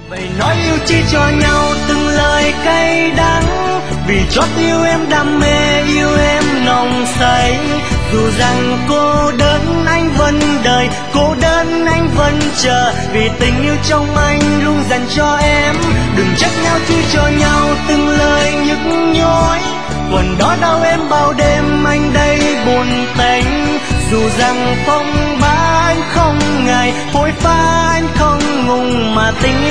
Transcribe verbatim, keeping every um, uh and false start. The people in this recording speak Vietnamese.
vậy nói yêu chi cho nhau từng lời cay đắng, vì chót yêu em đam mê, yêu em nồng say. Dù rằng cô đơn anh vẫn đợi, cô đơn anh vẫn chờ, vì tình yêu trong anh luôn dành cho em. Đừng trách nhau chi cho nhau từng lời nhức nhối, còn đó đau em bao đêm anh đây buồn tênh. Dù rằng phong ba anh không ngại, phôi pha anh không ngùng, mà tình